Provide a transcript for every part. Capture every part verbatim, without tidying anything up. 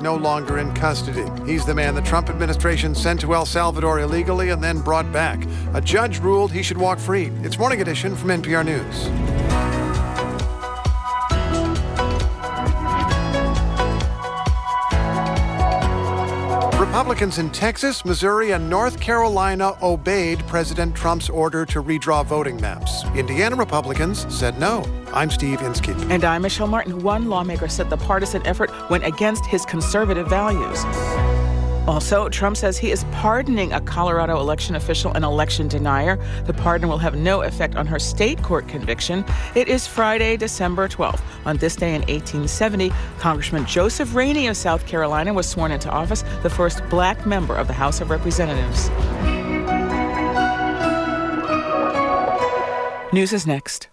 no longer in custody. He's the man the Trump administration sent to El Salvador illegally and then brought back. A judge ruled he should walk free. It's Morning Edition from N P R News. Republicans in Texas, Missouri, and North Carolina obeyed President Trump's order to redraw voting maps. Indiana Republicans said no. I'm Steve Inskeep. And I'm Michelle Martin. One lawmaker said the partisan effort went against his conservative values. Also, Trump says he is pardoning a Colorado election official and election denier. The pardon will have no effect on her state court conviction. It is Friday, December twelfth. On this day in eighteen seventy, Congressman Joseph Rainey of South Carolina was sworn into office, the first black member of the House of Representatives. News is next.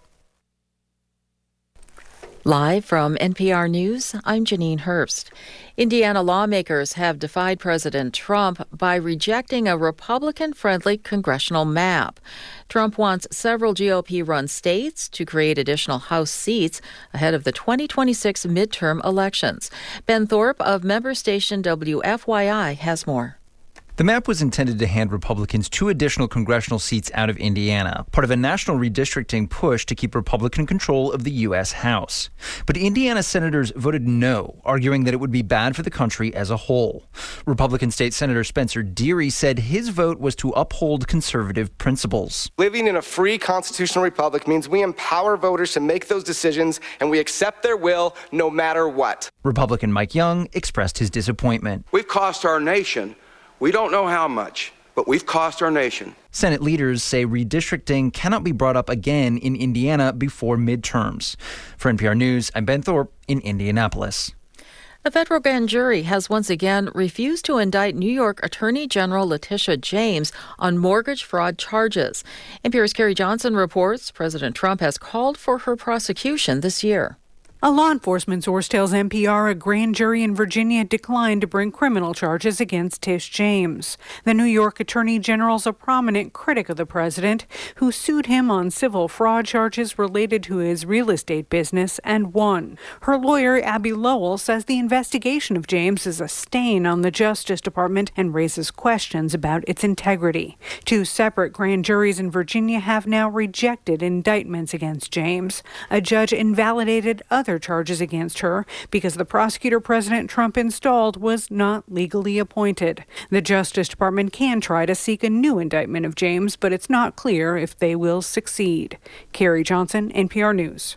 Live from N P R News, I'm Janine Herbst. Indiana lawmakers have defied President Trump by rejecting a Republican-friendly congressional map. Trump wants several G O P-run states to create additional House seats ahead of the twenty twenty-six midterm elections. Ben Thorpe of member station W F Y I has more. The map was intended to hand Republicans two additional congressional seats out of Indiana, part of a national redistricting push to keep Republican control of the U S. House. But Indiana senators voted no, arguing that it would be bad for the country as a whole. Republican State Senator Spencer Deery said his vote was to uphold conservative principles. Living in a free constitutional republic means we empower voters to make those decisions, and we accept their will no matter what. Republican Mike Young expressed his disappointment. We've cost our nation. We don't know how much, but we've cost our nation. Senate leaders say redistricting cannot be brought up again in Indiana before midterms. For N P R News, I'm Ben Thorpe in Indianapolis. A federal grand jury has once again refused to indict New York Attorney General Letitia James on mortgage fraud charges. N P R's Carrie Johnson reports President Trump has called for her prosecution this year. A law enforcement source tells N P R a grand jury in Virginia declined to bring criminal charges against Tish James. The New York Attorney General's a prominent critic of the president, who sued him on civil fraud charges related to his real estate business and won. Her lawyer, Abby Lowell, says the investigation of James is a stain on the Justice Department and raises questions about its integrity. Two separate grand juries in Virginia have now rejected indictments against James. A judge invalidated other charges against her because the prosecutor President Trump installed was not legally appointed. The Justice Department can try to seek a new indictment of James, but it's not clear if they will succeed. Carrie Johnson, N P R News.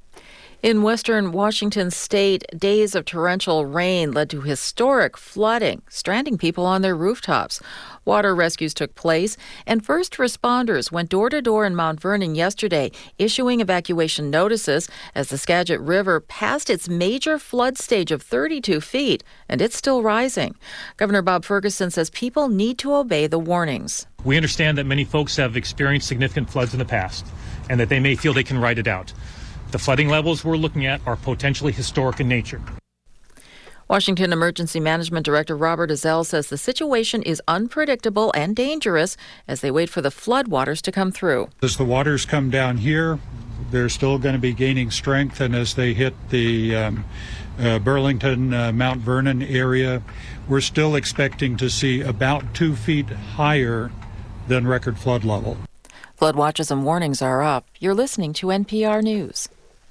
In western Washington state, days of torrential rain led to historic flooding, stranding people on their rooftops. Water rescues took place, and first responders went door to door in Mount Vernon yesterday, issuing evacuation notices as the Skagit River passed its major flood stage of thirty-two feet, and it's still rising. Governor Bob Ferguson says people need to obey the warnings. We understand that many folks have experienced significant floods in the past, and that they may feel they can ride it out. The flooding levels we're looking at are potentially historic in nature. Washington Emergency Management Director Robert Ezell says the situation is unpredictable and dangerous as they wait for the floodwaters to come through. As the waters come down here, they're still going to be gaining strength, and as they hit the um, uh, Burlington, uh, Mount Vernon area, we're still expecting to see about two feet higher than record flood level. Flood watches and warnings are up. You're listening to N P R News.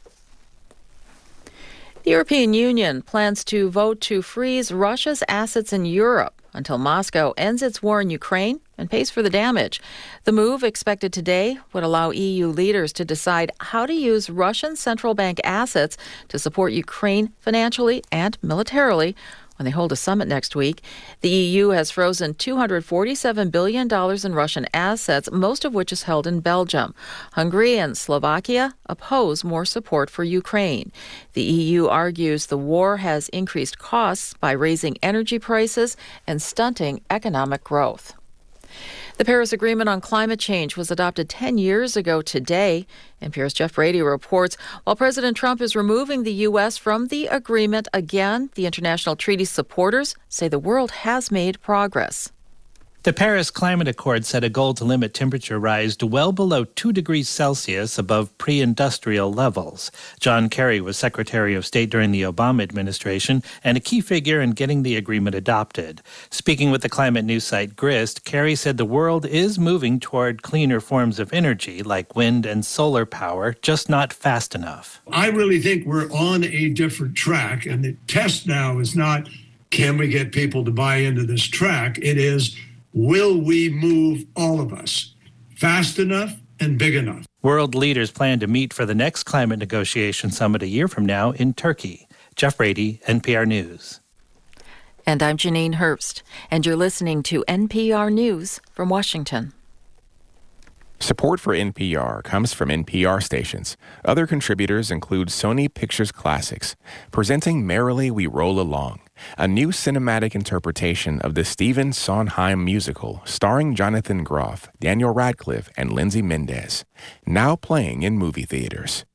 The European Union plans to vote to freeze Russia's assets in Europe until Moscow ends its war in Ukraine and pays for the damage. The move, expected today, would allow E U leaders to decide how to use Russian central bank assets to support Ukraine financially and militarily when they hold a summit next week. The E U has frozen two hundred forty-seven billion dollars in Russian assets, most of which is held in Belgium. Hungary and Slovakia oppose more support for Ukraine. The E U argues the war has increased costs by raising energy prices and stunting economic growth. The Paris Agreement on Climate Change was adopted ten years ago today. N P R's Jeff Brady reports, while President Trump is removing the U S from the agreement again, the international treaty supporters say the world has made progress. The Paris Climate Accord set a goal to limit temperature rise to well below two degrees Celsius above pre-industrial levels. John Kerry was Secretary of State during the Obama administration and a key figure in getting the agreement adopted. Speaking with the climate news site Grist, Kerry said the world is moving toward cleaner forms of energy like wind and solar power, just not fast enough. I really think we're on a different track, and the test now is not, can we get people to buy into this track? It is, will we move all of us fast enough and big enough? World leaders plan to meet for the next climate negotiation summit a year from now in Turkey. Jeff Brady, N P R News. And I'm Janine Herbst, and you're listening to N P R News from Washington. Support for N P R comes from N P R stations. Other contributors include Sony Pictures Classics, presenting Merrily We Roll Along, a new cinematic interpretation of the Stephen Sondheim musical starring Jonathan Groff, Daniel Radcliffe, and Lindsay Mendez, now playing in movie theaters.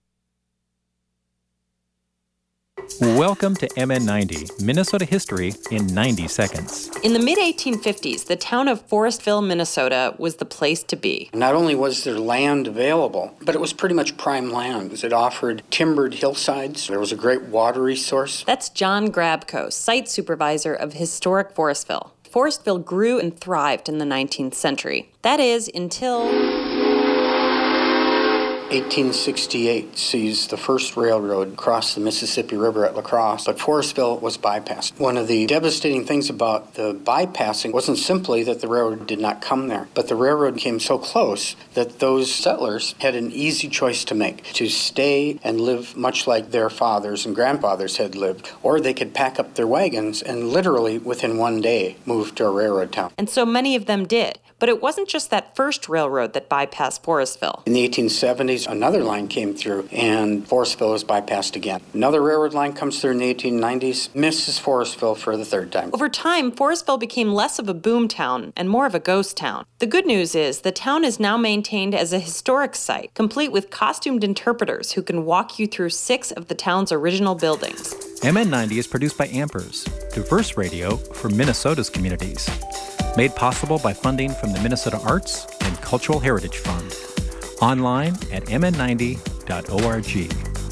Welcome to M N ninety, Minnesota history in ninety seconds. In the mid eighteen fifties, the town of Forestville, Minnesota was the place to be. Not only was there land available, but it was pretty much prime land. It offered timbered hillsides. There was a great water resource. That's John Grabko, site supervisor of historic Forestville. Forestville grew and thrived in the nineteenth century. That is, until eighteen sixty-eight sees the first railroad cross the Mississippi River at La Crosse, but Forestville was bypassed. One of the devastating things about the bypassing wasn't simply that the railroad did not come there, but the railroad came so close that those settlers had an easy choice to make, to stay and live much like their fathers and grandfathers had lived, or they could pack up their wagons and literally within one day move to a railroad town. And so many of them did. But it wasn't just that first railroad that bypassed Forestville. In the eighteen seventies, another line came through, and Forestville was bypassed again. Another railroad line comes through in the eighteen nineties, misses Forestville for the third time. Over time, Forestville became less of a boom town and more of a ghost town. The good news is the town is now maintained as a historic site, complete with costumed interpreters who can walk you through six of the town's original buildings. M N ninety is produced by Ampers, diverse radio for Minnesota's communities. Made possible by funding from the Minnesota Arts and Cultural Heritage Fund. Online at m n ninety dot org.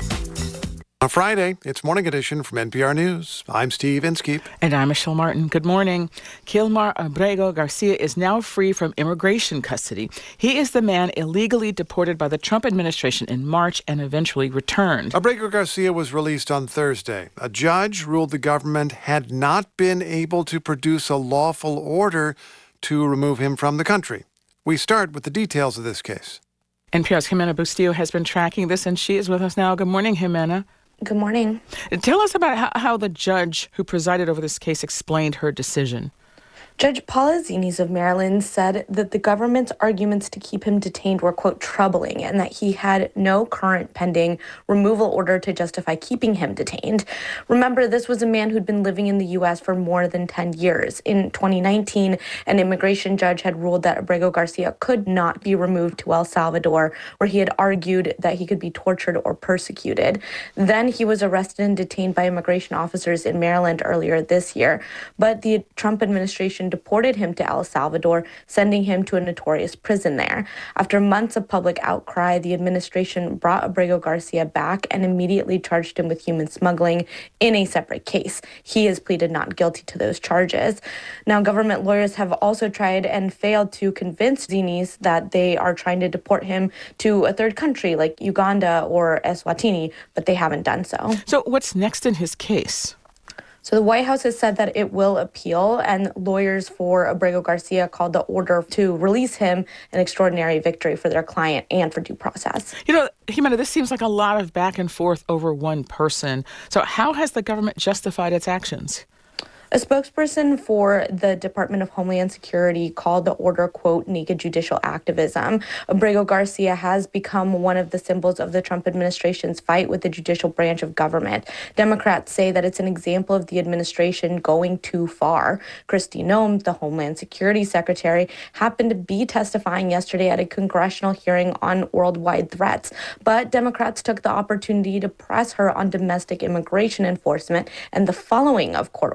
On Friday, it's Morning Edition from N P R News. I'm Steve Inskeep. And I'm Michelle Martin. Good morning. Kilmar Abrego Garcia is now free from immigration custody. He is the man illegally deported by the Trump administration in March and eventually returned. Abrego Garcia was released on Thursday. A judge ruled the government had not been able to produce a lawful order to remove him from the country. We start with the details of this case. N P R's Jimena Bustillo has been tracking this, and she is with us now. Good morning, Jimena. Good morning. Tell us about how, how the judge who presided over this case explained her decision. Judge Paula Zines of Maryland said that the government's arguments to keep him detained were, quote, troubling, and that he had no current pending removal order to justify keeping him detained. Remember, this was a man who'd been living in the U S for more than ten years. In twenty nineteen, an immigration judge had ruled that Abrego Garcia could not be removed to El Salvador, where he had argued that he could be tortured or persecuted. Then he was arrested and detained by immigration officers in Maryland earlier this year. But the Trump administration deported him to El Salvador, sending him to a notorious prison there. After months of public outcry, the administration brought Abrego Garcia back and immediately charged him with human smuggling in a separate case. He has pleaded not guilty to those charges. Now, government lawyers have also tried and failed to convince Zines that they are trying to deport him to a third country like Uganda or Eswatini, but they haven't done so. So what's next in his case? So the White House has said that it will appeal, and lawyers for Abrego Garcia called the order to release him an extraordinary victory for their client and for due process. You know, Jimena, this seems like a lot of back and forth over one person. So how has the government justified its actions? A spokesperson for the Department of Homeland Security called the order, quote, naked judicial activism. Abrego Garcia has become one of the symbols of the Trump administration's fight with the judicial branch of government. Democrats say that it's an example of the administration going too far. Kristi Noem, the Homeland Security Secretary, happened to be testifying yesterday at a congressional hearing on worldwide threats. But Democrats took the opportunity to press her on domestic immigration enforcement and the following of court orders.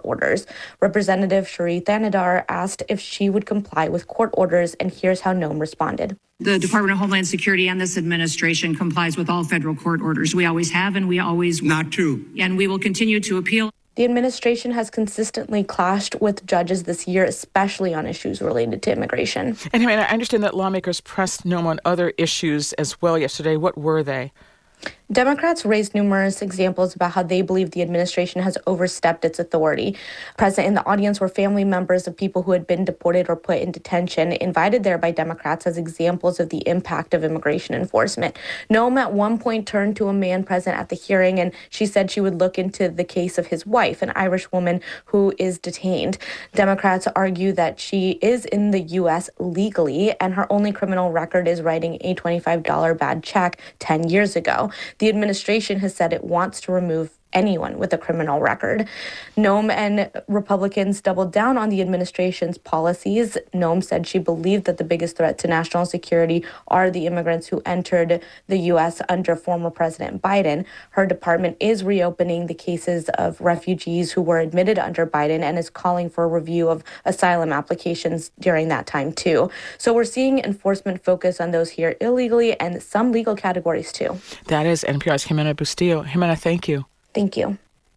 Representative Sheree Thanadar asked if she would comply with court orders, and here's how Noem responded. The Department of Homeland Security and this administration complies with all federal court orders. We always have, and we always will. Not true. And we will continue to appeal. The administration has consistently clashed with judges this year, especially on issues related to immigration. And I mean, I understand that lawmakers pressed Noem on other issues as well yesterday. What were they? Democrats raised numerous examples about how they believe the administration has overstepped its authority. Present in the audience were family members of people who had been deported or put in detention, invited there by Democrats as examples of the impact of immigration enforcement. Noem at one point turned to a man present at the hearing, and she said she would look into the case of his wife, an Irish woman who is detained. Democrats argue that she is in the U S legally, and her only criminal record is writing a twenty-five dollars bad check ten years ago. The administration has said it wants to remove anyone with a criminal record. Noem and Republicans doubled down on the administration's policies. Noem said she believed that the biggest threat to national security are the immigrants who entered the U S under former President Biden. Her department is reopening the cases of refugees who were admitted under Biden and is calling for a review of asylum applications during that time too. So we're seeing enforcement focus on those here illegally and some legal categories too. That is N P R's Jimena Bustillo. Jimena, thank you. Thank you.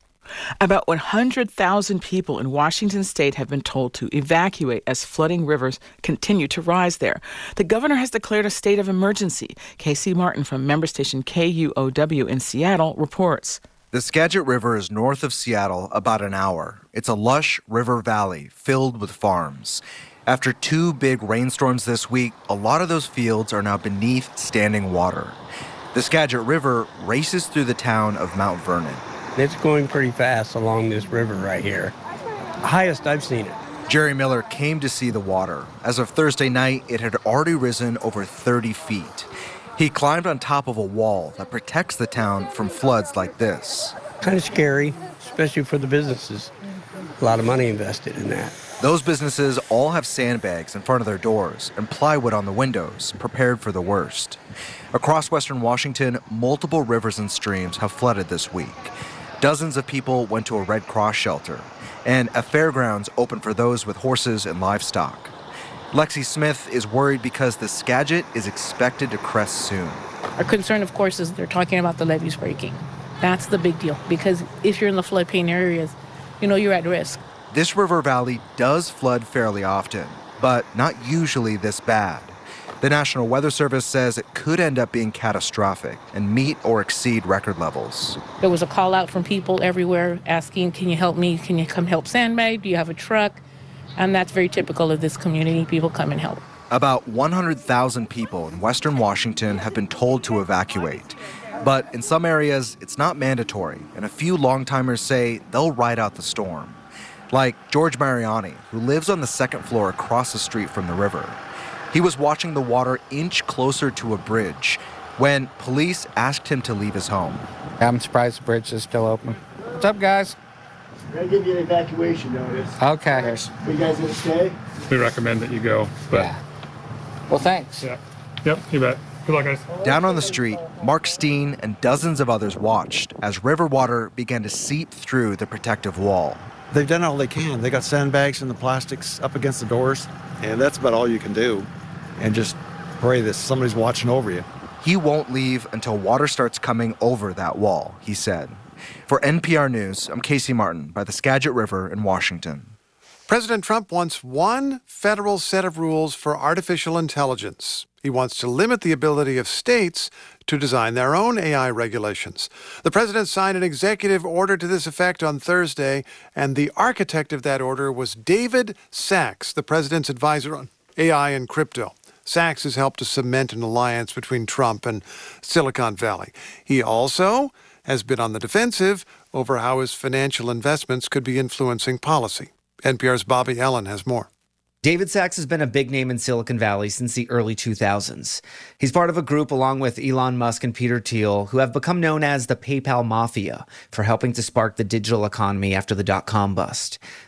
About one hundred thousand people in Washington state have been told to evacuate as flooding rivers continue to rise there. The governor has declared a state of emergency. Casey Martin from member station K U O W in Seattle reports. The Skagit River is north of Seattle about an hour. It's a lush river valley filled with farms. After two big rainstorms this week, a lot of those fields are now beneath standing water. The Skagit River races through the town of Mount Vernon. It's going pretty fast along this river right here. Highest I've seen it. Jerry Miller came to see the water. As of Thursday night, it had already risen over thirty feet. He climbed on top of a wall that protects the town from floods like this. Kind of scary, especially for the businesses. A lot of money invested in that. Those businesses all have sandbags in front of their doors and plywood on the windows, prepared for the worst. Across western Washington, multiple rivers and streams have flooded this week. Dozens of people went to a Red Cross shelter, and a fairgrounds opened for those with horses and livestock. Lexi Smith is worried because the Skagit is expected to crest soon. Our concern, of course, is they're talking about the levees breaking. That's the big deal, because if you're in the floodplain areas, you know you're at risk. This river valley does flood fairly often, but not usually this bad. The National Weather Service says it could end up being catastrophic and meet or exceed record levels. There was a call out from people everywhere asking, can you help me? Can you come help sandbag? Do you have a truck? And that's very typical of this community. People come and help. About one hundred thousand people in western Washington have been told to evacuate. But in some areas, it's not mandatory, and a few long-timers say they'll ride out the storm. Like George Mariani, who lives on the second floor across the street from the river. He was watching the water inch closer to a bridge when police asked him to leave his home. I'm surprised the bridge is still open. What's up, guys? We're going to give you an evacuation notice. Okay. Are you guys going to stay? We recommend that you go, but... Yeah. Well, thanks. Yeah. Yep, you bet. Good luck, guys. Down on the street, Mark Steen and dozens of others watched as river water began to seep through the protective wall. They've done all they can. They got sandbags and the plastics up against the doors, and that's about all you can do. And just pray that somebody's watching over you. He won't leave until water starts coming over that wall, he said. For N P R News, I'm Casey Martin by the Skagit River in Washington. President Trump wants one federal set of rules for artificial intelligence. He wants to limit the ability of states to design their own A I regulations. The president signed an executive order to this effect on Thursday, and the architect of that order was David Sacks, the president's advisor on A I and crypto. Sacks has helped to cement an alliance between Trump and Silicon Valley. He also has been on the defensive over how his financial investments could be influencing policy. N P R's Bobby Ellen has more. David Sacks has been a big name in Silicon Valley since the early two thousands. He's part of a group along with Elon Musk and Peter Thiel who have become known as the PayPal Mafia for helping to spark the digital economy after the dot-com bust.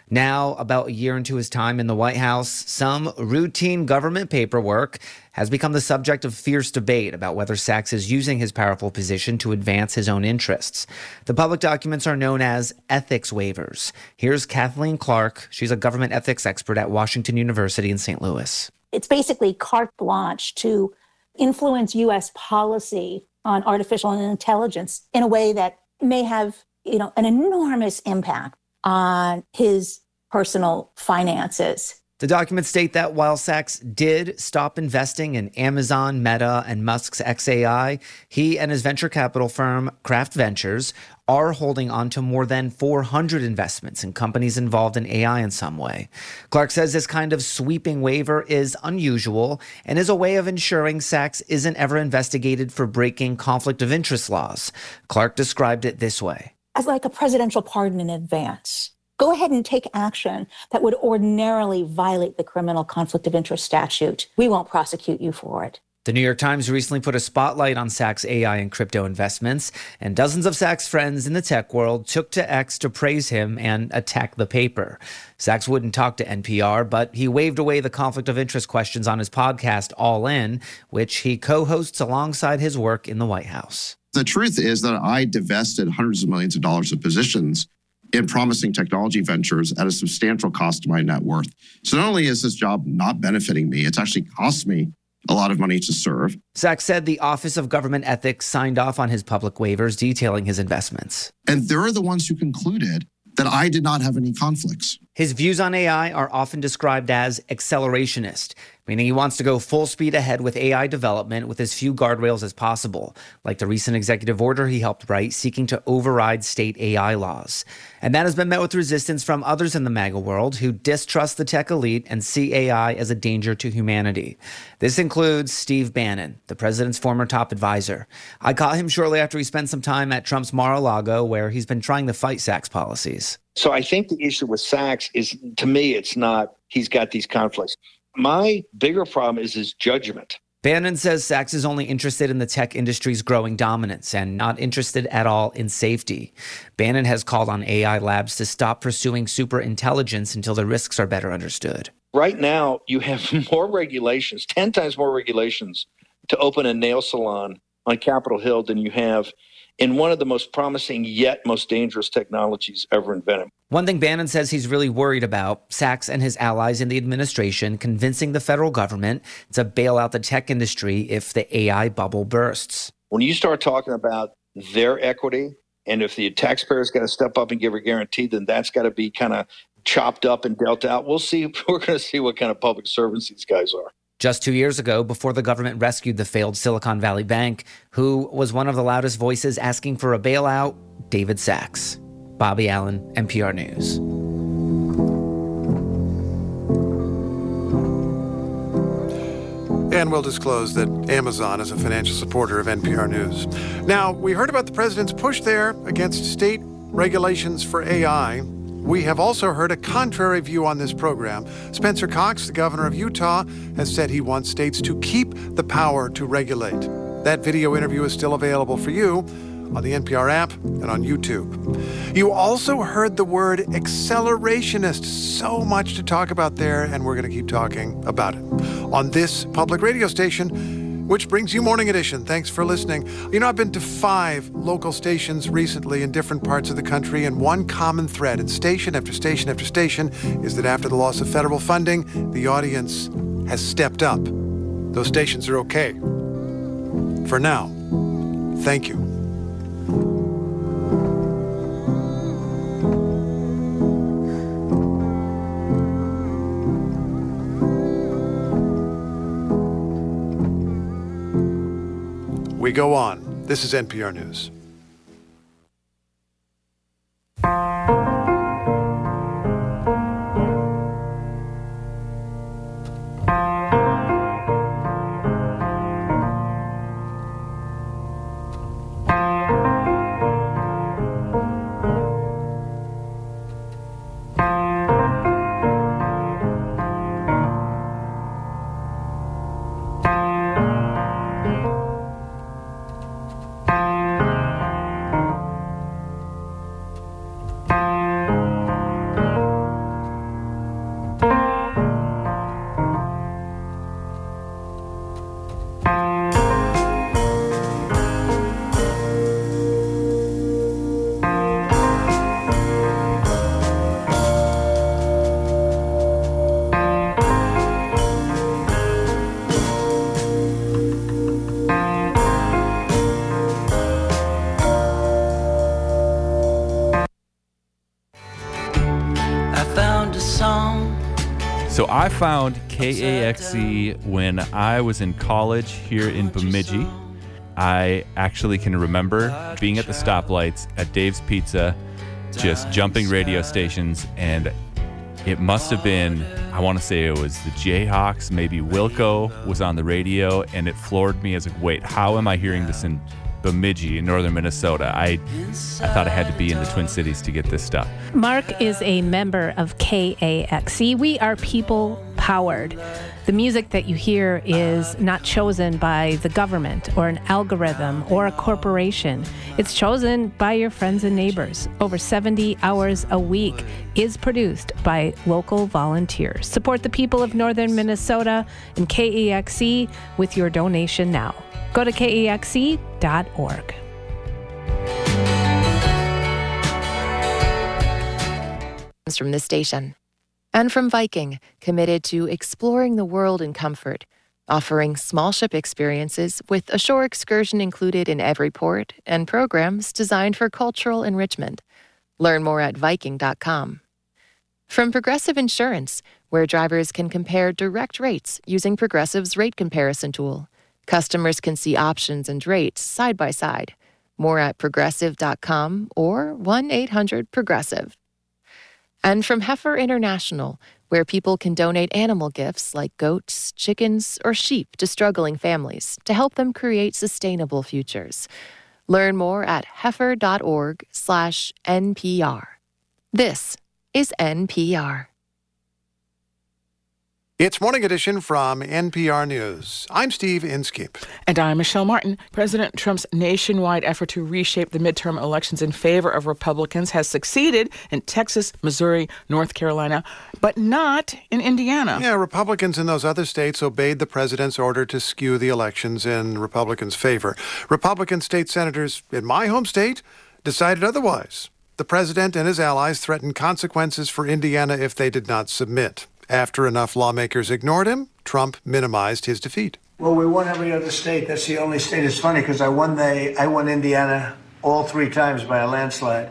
Now, about a year into his time in the White House, some routine government paperwork has become the subject of fierce debate about whether Sachs is using his powerful position to advance his own interests. The public documents are known as ethics waivers. Here's Kathleen Clark. She's a government ethics expert at Washington University in Saint Louis. It's basically carte blanche to influence U S policy on artificial intelligence in a way that may have, you know, an enormous impact on his personal finances. The documents state that while Sachs did stop investing in Amazon, Meta, and Musk's X A I, he and his venture capital firm, Craft Ventures, are holding on to more than four hundred investments in companies involved in A I in some way. Clark says this kind of sweeping waiver is unusual and is a way of ensuring Sachs isn't ever investigated for breaking conflict of interest laws. Clark described it this way. As like a presidential pardon in advance. Go ahead and take action that would ordinarily violate the criminal conflict of interest statute. We won't prosecute you for it. The New York Times recently put a spotlight on Sachs' A I and crypto investments, and dozens of Sachs friends in the tech world took to X to praise him and attack the paper. Sachs wouldn't talk to N P R, but he waved away the conflict of interest questions on his podcast, All In, which he co-hosts alongside his work in the White House. The truth is that I divested hundreds of millions of dollars of positions in promising technology ventures at a substantial cost to my net worth. So not only is this job not benefiting me, it's actually cost me a lot of money to serve. Sachs said the Office of Government Ethics signed off on his public waivers detailing his investments. And they're the ones who concluded that I did not have any conflicts. His views on A I are often described as accelerationist, meaning he wants to go full speed ahead with A I development with as few guardrails as possible, like the recent executive order he helped write seeking to override state A I laws. And that has been met with resistance from others in the MAGA world who distrust the tech elite and see A I as a danger to humanity. This includes Steve Bannon, the president's former top advisor. I caught him shortly after he spent some time at Trump's Mar-a-Lago, where he's been trying to fight Sachs policies. So I think the issue with Sachs is, to me, it's not he's got these conflicts. My bigger problem is his judgment. Bannon says Sachs is only interested in the tech industry's growing dominance and not interested at all in safety. Bannon has called on A I labs to stop pursuing superintelligence until the risks are better understood. Right now, you have more regulations, ten times more regulations to open a nail salon on Capitol Hill than you have in one of the most promising yet most dangerous technologies ever invented. One thing Bannon says he's really worried about, Sachs and his allies in the administration convincing the federal government to bail out the tech industry if the A I bubble bursts. When you start talking about their equity, and if the taxpayer's got to step up and give a guarantee, then that's got to be kind of chopped up and dealt out. We'll see. We're going to see what kind of public servants these guys are. Just two years ago, before the government rescued the failed Silicon Valley Bank, who was one of the loudest voices asking for a bailout? David Sachs. Bobby Allen, N P R News. And we'll disclose that Amazon is a financial supporter of N P R News. Now, we heard about the president's push there against state regulations for A I. We have also heard a contrary view on this program. Spencer Cox, the governor of Utah, has said he wants states to keep the power to regulate. That video interview is still available for you on the N P R app and on YouTube. You also heard the word accelerationist. So much to talk about there, and we're going to keep talking about it on this public radio station, which brings you Morning Edition. Thanks for listening. You know, I've been to five local stations recently in different parts of the country, and one common thread in station after station after station is that after the loss of federal funding, the audience has stepped up. Those stations are okay. For now. Thank you. We go on. This is N P R News. song. So I found K A X E when I was in college here in Bemidji. I actually can remember being at the stoplights at Dave's Pizza, just jumping radio stations, and it must have been, I want to say it was the Jayhawks, maybe Wilco was on the radio, and it floored me as like, wait, how am I hearing this in Bemidji in northern Minnesota? I I thought I had to be in the Twin Cities to get this stuff. Mark is a member of K A X E. We are people powered. The music that you hear is not chosen by the government or an algorithm or a corporation. It's chosen by your friends and neighbors. Over seventy hours a week is produced by local volunteers. Support the people of northern Minnesota and K A X E with your donation now. Go to K A X E dot org. From this station. And from Viking, committed to exploring the world in comfort, offering small ship experiences with a shore excursion included in every port and programs designed for cultural enrichment. Learn more at Viking dot com. From Progressive Insurance, where drivers can compare direct rates using Progressive's rate comparison tool. Customers can see options and rates side by side. More at Progressive dot com or one eight hundred Progressive. And from Heifer International, where people can donate animal gifts like goats, chickens, or sheep to struggling families to help them create sustainable futures. Learn more at heifer dot org slash N P R. This is N P R. It's Morning Edition from N P R News. I'm Steve Inskeep. And I'm Michelle Martin. President Trump's nationwide effort to reshape the midterm elections in favor of Republicans has succeeded in Texas, Missouri, North Carolina, but not in Indiana. Yeah, Republicans in those other states obeyed the president's order to skew the elections in Republicans' favor. Republican state senators in my home state decided otherwise. The president and his allies threatened consequences for Indiana if they did not submit. After enough lawmakers ignored him, Trump minimized his defeat. Well, we won every other state. That's the only state. It's funny because I won the I won Indiana all three times by a landslide,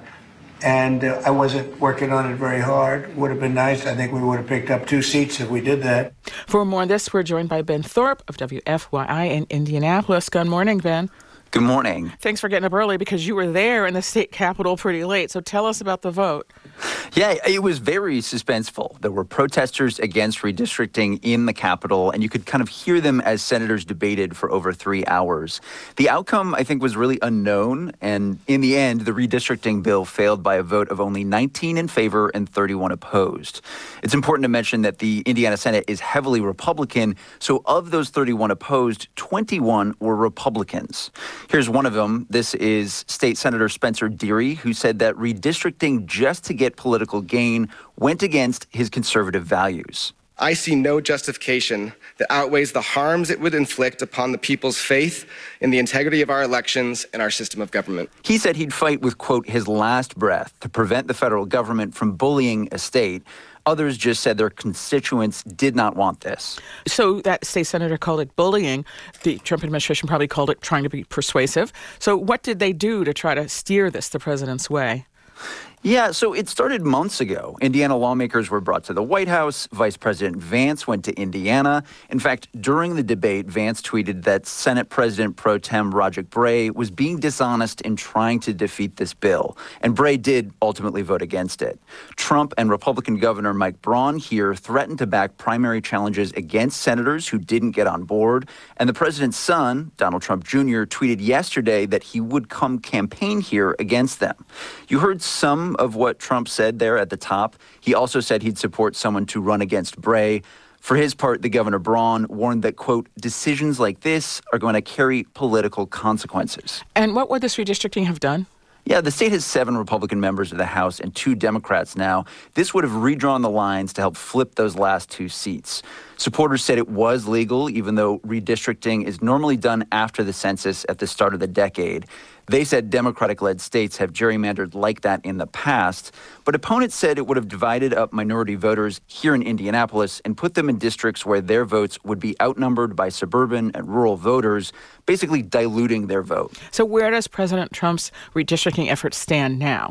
and uh, I wasn't working on it very hard. Would have been nice. I think we would have picked up two seats if we did that. For more on this, we're joined by Ben Thorpe of W F Y I in Indianapolis. Good morning, Ben. Good morning. Thanks for getting up early because you were there in the state capitol pretty late. So tell us about the vote. Yeah, it was very suspenseful. There were protesters against redistricting in the Capitol, and you could kind of hear them as senators debated for over three hours. The outcome, I think, was really unknown, and in the end, the redistricting bill failed by a vote of only nineteen in favor and thirty-one opposed. It's important to mention that the Indiana Senate is heavily Republican, so of those thirty-one opposed, twenty-one were Republicans. Here's one of them. This is State Senator Spencer Deary, who said that redistricting just to get political gain went against his conservative values. I see no justification that outweighs the harms it would inflict upon the people's faith in the integrity of our elections and our system of government. He said he'd fight with, quote, his last breath to prevent the federal government from bullying a state. Others just said their constituents did not want this. So that state senator called it bullying. The Trump administration probably called it trying to be persuasive. So what did they do to try to steer this the president's way? Yeah, so it started months ago. Indiana lawmakers were brought to the White House. Vice President Vance went to Indiana. In fact, during the debate, Vance tweeted that Senate President Pro Tem Roderick Bray was being dishonest in trying to defeat this bill. And Bray did ultimately vote against it. Trump and Republican Governor Mike Braun here threatened to back primary challenges against senators who didn't get on board. And the president's son, Donald Trump Junior, tweeted yesterday that he would come campaign here against them. You heard some of what Trump said there at the top. He also said he'd support someone to run against Bray. For his part, the Governor Braun warned that, quote, decisions like this are going to carry political consequences. And what would this redistricting have done? Yeah, the state has seven Republican members of the House and two Democrats now. This would have redrawn the lines to help flip those last two seats. Supporters said it was legal, even though redistricting is normally done after the census at the start of the decade. They said Democratic-led states have gerrymandered like that in the past, but opponents said it would have divided up minority voters here in Indianapolis and put them in districts where their votes would be outnumbered by suburban and rural voters, basically diluting their vote. So where does President Trump's redistricting effort stand now?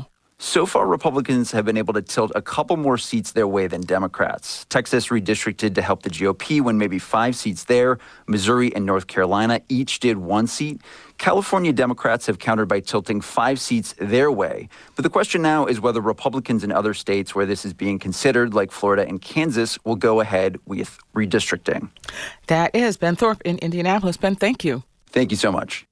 So far, Republicans have been able to tilt a couple more seats their way than Democrats. Texas redistricted to help the G O P win maybe five seats there. Missouri and North Carolina each did one seat. California Democrats have countered by tilting five seats their way. But the question now is whether Republicans in other states where this is being considered, like Florida and Kansas, will go ahead with redistricting. That is Ben Thorpe in Indianapolis. Ben, thank you. Thank you so much.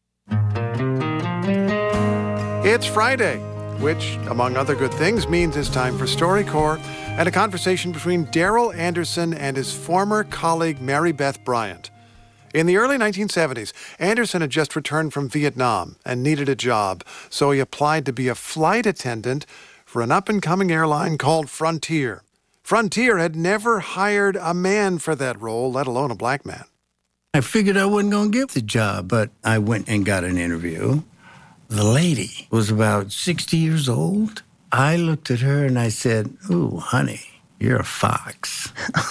It's Friday, which, among other good things, means it's time for StoryCorps and a conversation between Darrell Anderson and his former colleague Mary Beth Bryant. In the early nineteen seventies, Anderson had just returned from Vietnam and needed a job, so he applied to be a flight attendant for an up-and-coming airline called Frontier. Frontier had never hired a man for that role, let alone a black man. I figured I wasn't going to get the job, but I went and got an interview. The lady was about sixty years old. I looked at her and I said, "Ooh, honey, you're a fox."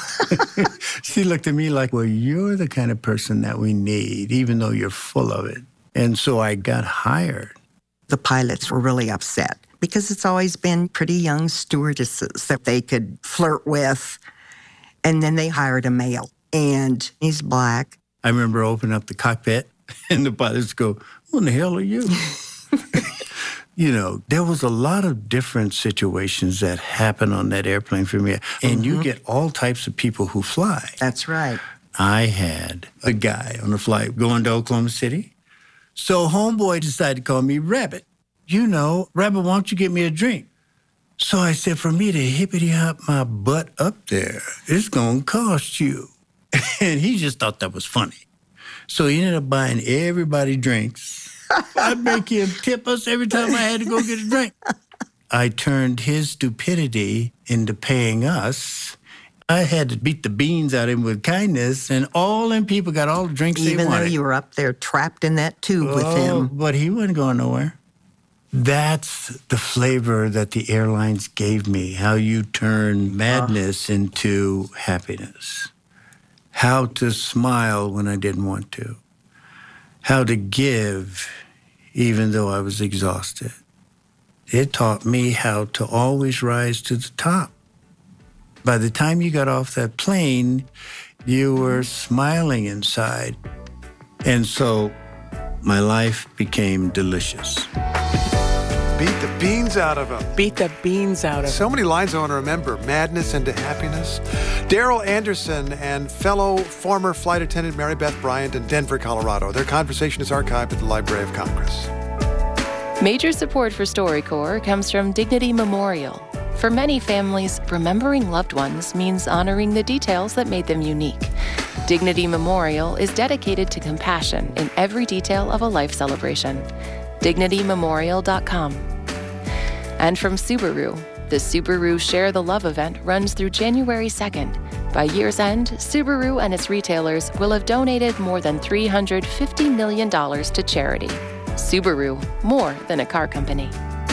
She looked at me like, "Well, you're the kind of person that we need, even though you're full of it." And so I got hired. The pilots were really upset because it's always been pretty young stewardesses that they could flirt with. And then they hired a male, and he's black. I remember opening up the cockpit and the pilots go, "What in the hell are you?" You know, there was a lot of different situations that happen on that airplane for me. And mm-hmm. you get all types of people who fly. That's right. I had a guy on a flight going to Oklahoma City. So homeboy decided to call me Rabbit. You know, Rabbit, why don't you get me a drink? So I said, for me to hippity-hop my butt up there, it's going to cost you. And he just thought that was funny. So he ended up buying everybody drinks. I'd make him tip us every time I had to go get a drink. I turned his stupidity into paying us. I had to beat the beans out of him with kindness, and all them people got all the drinks Even they wanted. Even though you were up there trapped in that tube oh, with him. But he wasn't going nowhere. That's the flavor that the airlines gave me, how you turn madness uh. into happiness. How to smile when I didn't want to. How to give even though I was exhausted. It taught me how to always rise to the top. By the time you got off that plane, you were smiling inside. And so my life became delicious. Beat the beans out of him. Beat the beans out of him. So many lines I want to remember. Madness into happiness. Darrell Anderson and fellow former flight attendant Mary Beth Bryant in Denver, Colorado. Their conversation is archived at the Library of Congress. Major support for StoryCorps comes from Dignity Memorial. For many families, remembering loved ones means honoring the details that made them unique. Dignity Memorial is dedicated to compassion in every detail of a life celebration. dignity memorial dot com. And from Subaru, the Subaru Share the Love event runs through January second. By year's end, Subaru and its retailers will have donated more than three hundred fifty million dollars to charity. Subaru, more than a car company.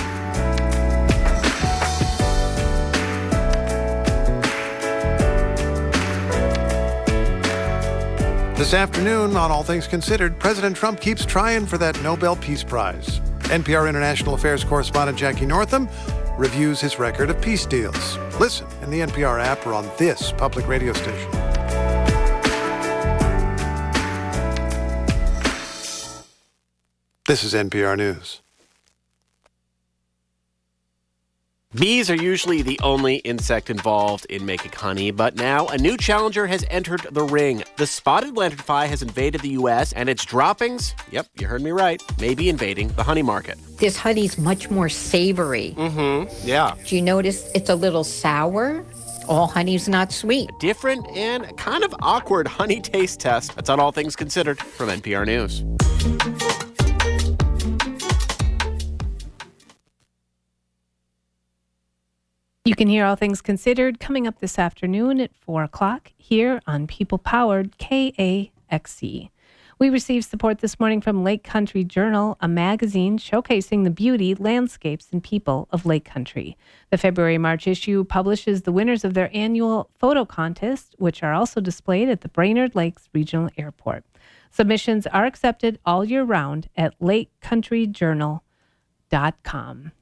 This afternoon, on All Things Considered, President Trump keeps trying for that Nobel Peace Prize. N P R International Affairs correspondent Jackie Northam reviews his record of peace deals. Listen in the N P R app or on this public radio station. This is N P R News. Bees are usually the only insect involved in making honey, but now a new challenger has entered the ring. The spotted lanternfly has invaded the U S, and its droppings, yep, you heard me right, may be invading the honey market. This honey's much more savory. Mm-hmm, yeah. Do you notice it's a little sour? All honey's not sweet. A different and kind of awkward honey taste test. That's on All Things Considered from N P R News. You can hear All Things Considered coming up this afternoon at four o'clock here on People-Powered K A X C. We received support this morning from Lake Country Journal, a magazine showcasing the beauty, landscapes, and people of Lake Country. The February-March issue publishes the winners of their annual photo contest, which are also displayed at the Brainerd Lakes Regional Airport. Submissions are accepted all year round at lake country journal dot com.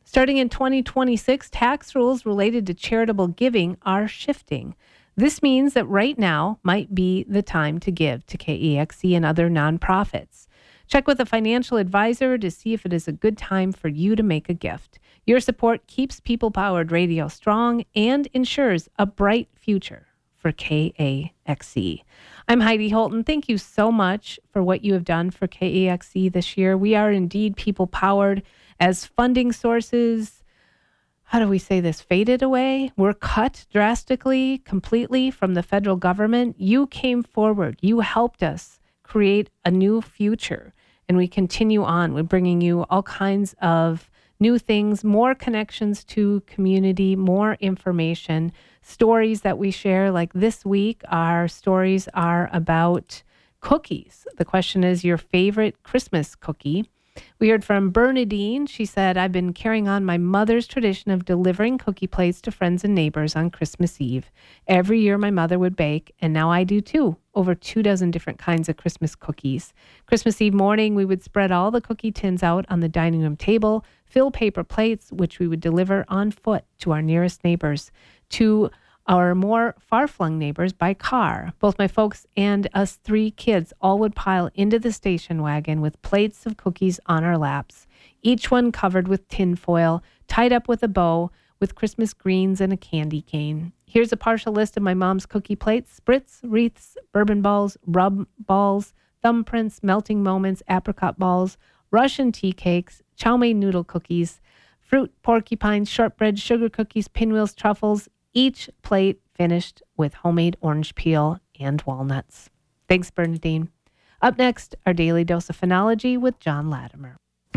Starting in twenty twenty-six, tax rules related to charitable giving are shifting. This means that right now might be the time to give to K E X E and other nonprofits. Check with a financial advisor to see if it is a good time for you to make a gift. Your support keeps People-Powered Radio strong and ensures a bright future for K A X E. I'm Heidi Holton. Thank you so much for what you have done for K A X E this year. We are indeed people-powered as funding sources, how do we say this, faded away. We're cut drastically, completely from the federal government. You came forward. You helped us create a new future. And we continue on. We're bringing you all kinds of new things, more connections to community, more information, stories that we share. Like this week, our stories are about cookies. The question is your favorite Christmas cookie. We heard from Bernadine. She said, I've been carrying on my mother's tradition of delivering cookie plates to friends and neighbors on Christmas Eve. Every year my mother would bake, and now I do too. Over two dozen different kinds of Christmas cookies. Christmas Eve morning, we would spread all the cookie tins out on the dining room table, fill paper plates, which we would deliver on foot to our nearest neighbors, to our more far-flung neighbors by car. Both my folks and us three kids all would pile into the station wagon with plates of cookies on our laps, each one covered with tin foil, tied up with a bow, with Christmas greens and a candy cane. Here's a partial list of my mom's cookie plates: spritz, wreaths, bourbon balls, rub balls, thumbprints, melting moments, apricot balls, Russian tea cakes, chow mein noodle cookies, fruit porcupines, shortbread, sugar cookies, pinwheels, truffles, each plate finished with homemade orange peel and walnuts. Thanks, Bernadine. Up next, our daily dose of phenology with John Latimer.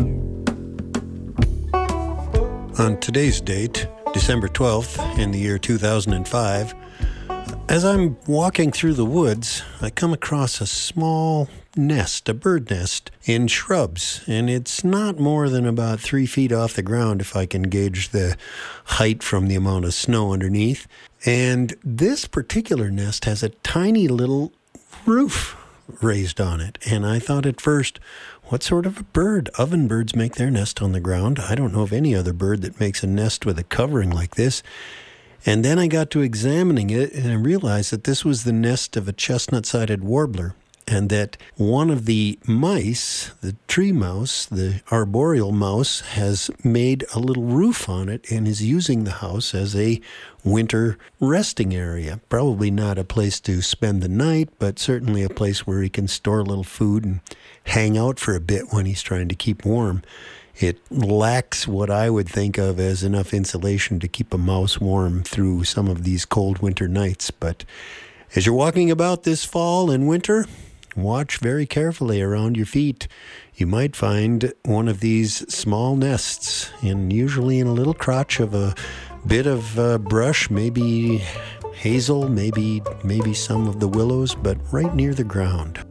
On today's date, December twelfth, in the year two thousand five, as I'm walking through the woods, I come across a small nest, a bird nest, in shrubs, and it's not more than about three feet off the ground if I can gauge the height from the amount of snow underneath. And this particular nest has a tiny little roof raised on it, and I thought at first, what sort of a bird? Ovenbirds make their nest on the ground. I don't know of any other bird that makes a nest with a covering like this. And then I got to examining it, and I realized that this was the nest of a chestnut-sided warbler, and that one of the mice, the tree mouse, the arboreal mouse, has made a little roof on it and is using the house as a winter resting area. Probably not a place to spend the night, but certainly a place where he can store a little food and hang out for a bit when he's trying to keep warm. It lacks what I would think of as enough insulation to keep a mouse warm through some of these cold winter nights. But as you're walking about this fall and winter, watch very carefully around your feet. You might find one of these small nests, and usually in a little crotch of a bit of uh, brush, maybe hazel, maybe maybe some of the willows, but right near the ground.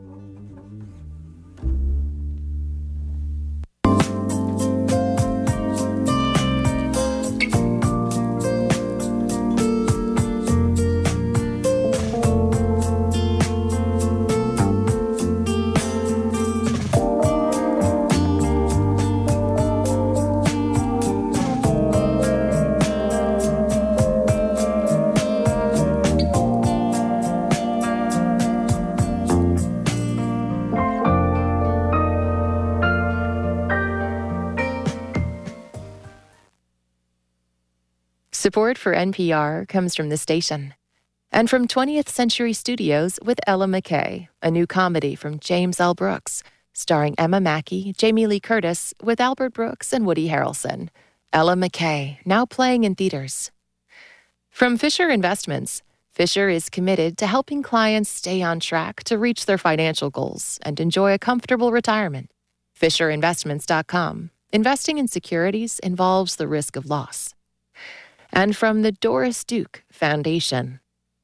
Support for N P R comes from the station and from twentieth Century Studios with Ella McKay, a new comedy from James L. Brooks, starring Emma Mackey, Jamie Lee Curtis, with Albert Brooks and Woody Harrelson. Ella McKay, now playing in theaters. From Fisher Investments, Fisher is committed to helping clients stay on track to reach their financial goals and enjoy a comfortable retirement. Fisher Investments dot com. Investing in securities involves the risk of loss. And from the Doris Duke Foundation.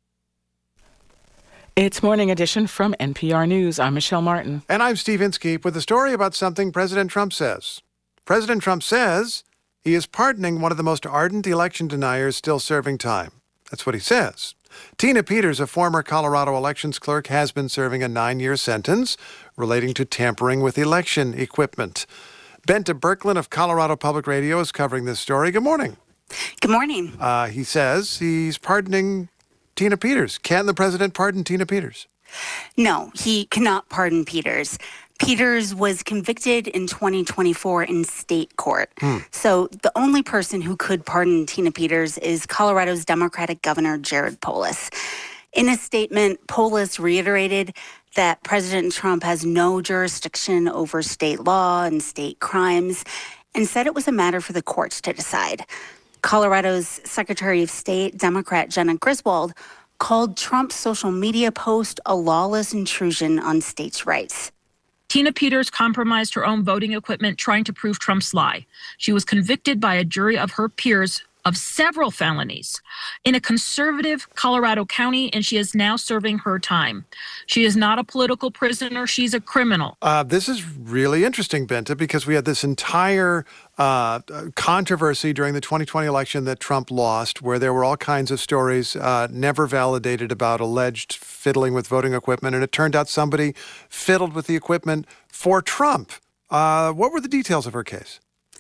It's Morning Edition from N P R News. I'm Michelle Martin. And I'm Steve Inskeep with a story about something President Trump says. President Trump says he is pardoning one of the most ardent election deniers still serving time. That's what he says. Tina Peters, a former Colorado elections clerk, has been serving a nine-year sentence relating to tampering with election equipment. Bente Birkeland of Colorado Public Radio is covering this story. Good morning. Good morning. Uh, he says he's pardoning Tina Peters. Can the president pardon Tina Peters? No, he cannot pardon Peters. Peters was convicted in twenty twenty-four in state court. Hmm. So the only person who could pardon Tina Peters is Colorado's Democratic Governor Jared Polis. In a statement, Polis reiterated that President Trump has no jurisdiction over state law and state crimes and said it was a matter for the courts to decide. Colorado's Secretary of State, Democrat Jena Griswold, called Trump's social media post a lawless intrusion on states' rights. Tina Peters compromised her own voting equipment trying to prove Trump's lie. She was convicted by a jury of her peers of several felonies in a conservative Colorado county, and she is now serving her time. She is not a political prisoner. She's a criminal. Uh, this is really interesting, Bente, because we had this entire uh, controversy during the twenty twenty election that Trump lost, where there were all kinds of stories uh, never validated about alleged fiddling with voting equipment, and it turned out somebody fiddled with the equipment for Trump. Uh, what were the details of her case?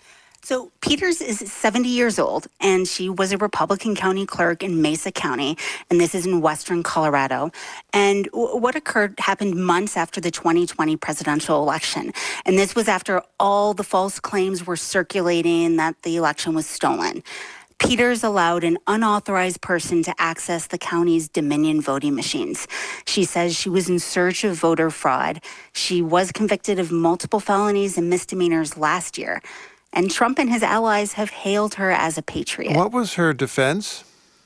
So Peters is seventy years old, and she was a Republican county clerk in Mesa County, and this is in western Colorado. And w- what occurred happened months after the twenty twenty presidential election. And this was after all the false claims were circulating that the election was stolen. Peters allowed an unauthorized person to access the county's Dominion voting machines. She says she was in search of voter fraud. She was convicted of multiple felonies and misdemeanors last year. And Trump and his allies have hailed her as a patriot. What was her defense?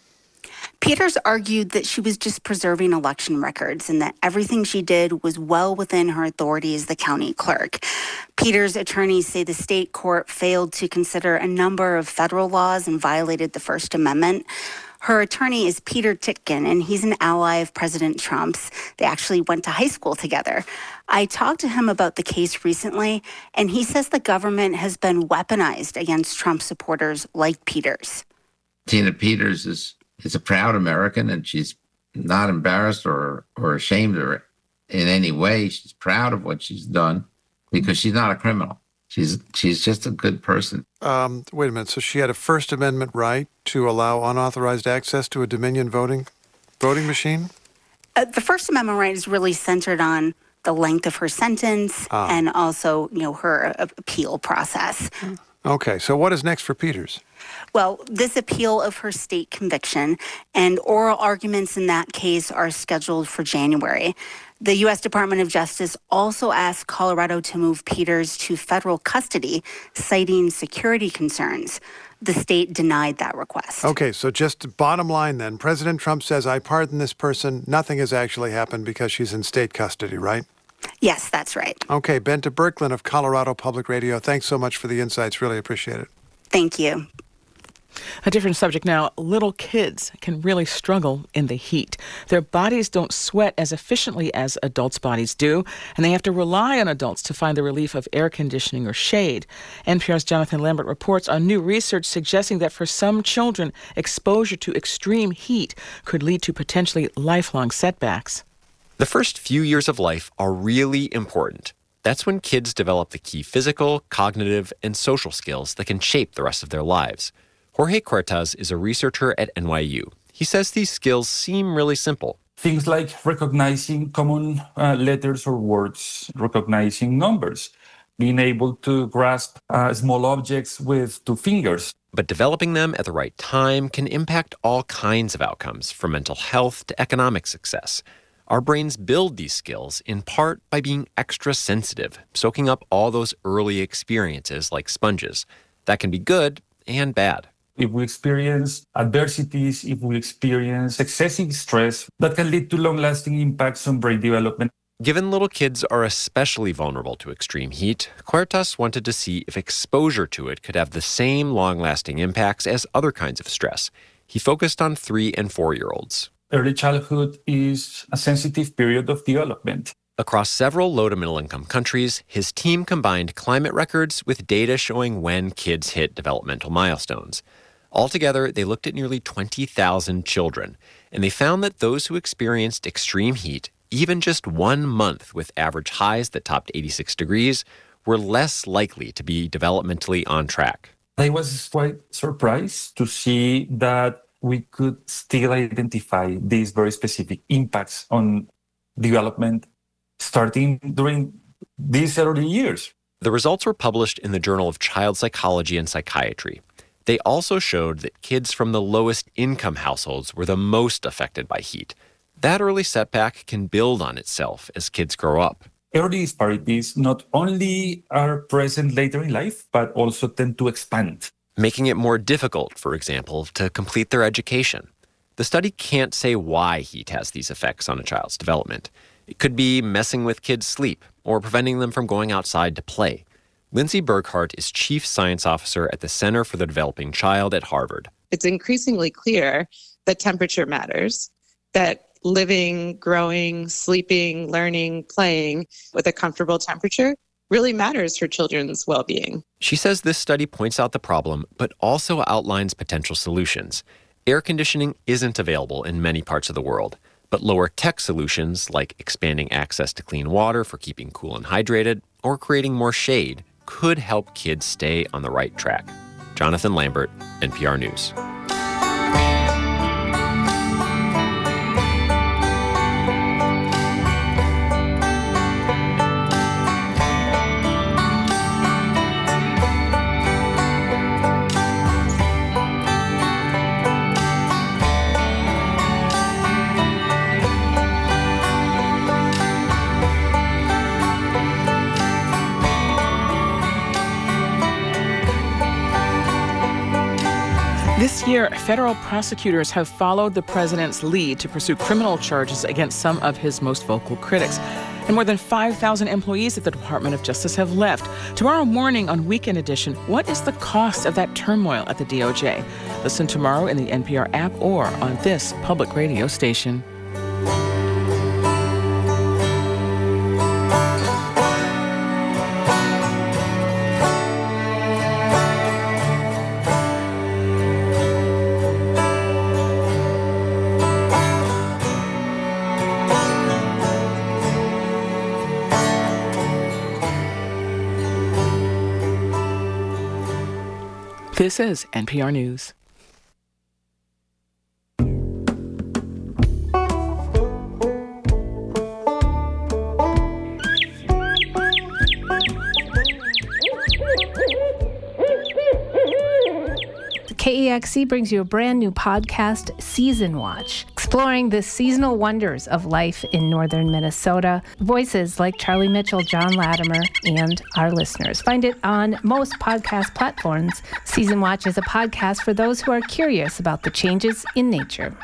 Peters argued that she was just preserving election records and that everything she did was well within her authority as the county clerk. Peters' attorneys say the state court failed to consider a number of federal laws and violated the First Amendment. Her attorney is Peter Titkin, and he's an ally of President Trump's. They actually went to high school together. I talked to him about the case recently, and he says the government has been weaponized against Trump supporters like Peters. Tina Peters is, is a proud American, and she's not embarrassed or, or ashamed or in any way. She's proud of what she's done because she's not a criminal. She's she's just a good person. Um, wait a minute. So she had a First Amendment right to allow unauthorized access to a Dominion voting voting machine? Uh, the First Amendment right is really centered on the length of her sentence ah. and also, you know, her uh, appeal process. Okay. So what is next for Peters? Well, this appeal of her state conviction and oral arguments in that case are scheduled for January. The U S Department of Justice also asked Colorado to move Peters to federal custody, citing security concerns. The state denied that request. Okay, so just bottom line then, President Trump says, I pardon this person. Nothing has actually happened because she's in state custody, right? Yes, that's right. Okay, Bente Birkeland of Colorado Public Radio, thanks so much for the insights. Really appreciate it. Thank you. A different subject now. Little kids can really struggle in the heat. Their bodies don't sweat as efficiently as adults' bodies do, and they have to rely on adults to find the relief of air conditioning or shade. N P R's Jonathan Lambert reports on new research suggesting that for some children, exposure to extreme heat could lead to potentially lifelong setbacks. The first few years of life are really important. That's when kids develop the key physical, cognitive, and social skills that can shape the rest of their lives. Jorge Cortez is a researcher at N Y U. He says these skills seem really simple. Things like recognizing common uh, letters or words, recognizing numbers, being able to grasp uh, small objects with two fingers. But developing them at the right time can impact all kinds of outcomes, from mental health to economic success. Our brains build these skills in part by being extra sensitive, soaking up all those early experiences like sponges. That can be good and bad. If we experience adversities, if we experience excessive stress, that can lead to long-lasting impacts on brain development. Given little kids are especially vulnerable to extreme heat, Cuartas wanted to see if exposure to it could have the same long-lasting impacts as other kinds of stress. He focused on three- and four-year-olds. Early childhood is a sensitive period of development. Across several low to middle income countries, his team combined climate records with data showing when kids hit developmental milestones. Altogether, they looked at nearly twenty thousand children, and they found that those who experienced extreme heat, even just one month with average highs that topped eighty-six degrees, were less likely to be developmentally on track. I was quite surprised to see that we could still identify these very specific impacts on development starting during these early years. The results were published in the Journal of Child Psychology and Psychiatry. They also showed that kids from the lowest income households were the most affected by heat. That early setback can build on itself as kids grow up. Early disparities not only are present later in life, but also tend to expand, making it more difficult, for example, to complete their education. The study can't say why heat has these effects on a child's development. It could be messing with kids' sleep or preventing them from going outside to play. Lindsay Burkhart is Chief Science Officer at the Center for the Developing Child at Harvard. It's increasingly clear that temperature matters, that living, growing, sleeping, learning, playing with a comfortable temperature really matters for children's well-being. She says this study points out the problem, but also outlines potential solutions. Air conditioning isn't available in many parts of the world, but lower-tech solutions like expanding access to clean water for keeping cool and hydrated or creating more shade could help kids stay on the right track. Jonathan Lambert, N P R News. This year, federal prosecutors have followed the president's lead to pursue criminal charges against some of his most vocal critics. And more than five thousand employees at the Department of Justice have left. Tomorrow morning on Weekend Edition, what is the cost of that turmoil at the D O J? Listen tomorrow in the N P R app or on this public radio station. This is N P R News. K E X C brings you a brand new podcast, Season Watch, exploring the seasonal wonders of life in northern Minnesota. Voices like Charlie Mitchell, John Latimer, and our listeners. Find it on most podcast platforms. Season Watch is a podcast for those who are curious about the changes in nature.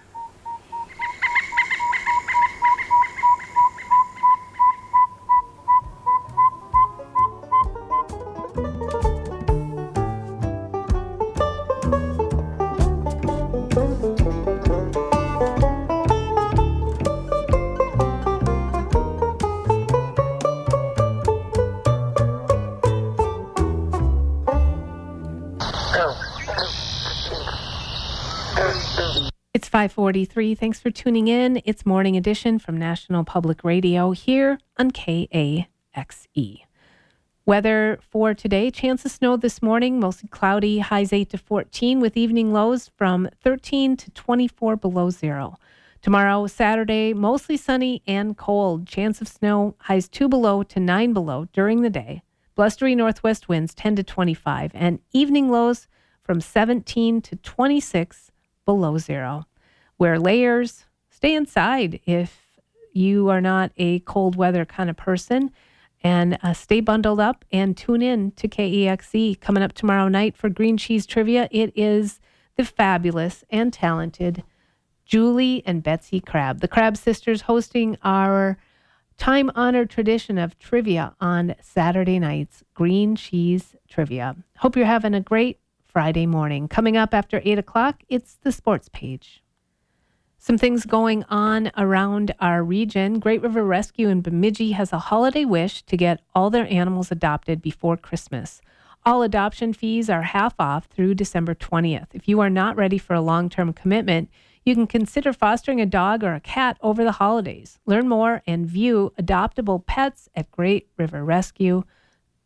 five forty-three. Thanks for tuning in. It's Morning Edition from National Public Radio here on K A X E. Weather for today, chance of snow this morning, mostly cloudy, highs eight to fourteen with evening lows from thirteen to twenty-four below zero. Tomorrow, Saturday, mostly sunny and cold. Chance of snow, highs two below to nine below during the day. Blustery northwest winds ten to twenty-five and evening lows from seventeen to twenty-six below zero. Wear layers, stay inside if you are not a cold weather kind of person, and uh, stay bundled up and tune in to K E X E. Coming up tomorrow night for Green Cheese Trivia, it is the fabulous and talented Julie and Betsy Crabb. The Crabb sisters hosting our time-honored tradition of trivia on Saturday nights, Green Cheese Trivia. Hope you're having a great Friday morning. Coming up after eight o'clock, it's the sports page. Some things going on around our region. Great River Rescue in Bemidji has a holiday wish to get all their animals adopted before Christmas. All adoption fees are half off through December twentieth. If you are not ready for a long-term commitment, you can consider fostering a dog or a cat over the holidays. Learn more and view adoptable pets at great river rescue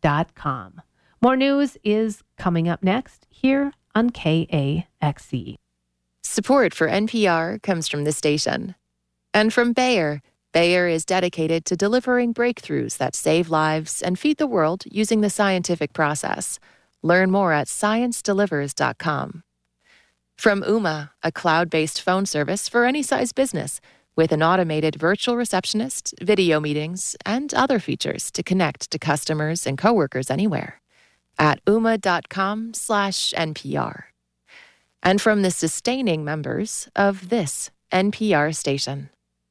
dot com. More news is coming up next here on K A X E. Support for N P R comes from this station. And from Bayer. Bayer is dedicated to delivering breakthroughs that save lives and feed the world using the scientific process. Learn more at science delivers dot com. From Ooma, a cloud-based phone service for any size business, with an automated virtual receptionist, video meetings, and other features to connect to customers and coworkers anywhere. At ooma.com slash NPR. And from the sustaining members of this N P R station.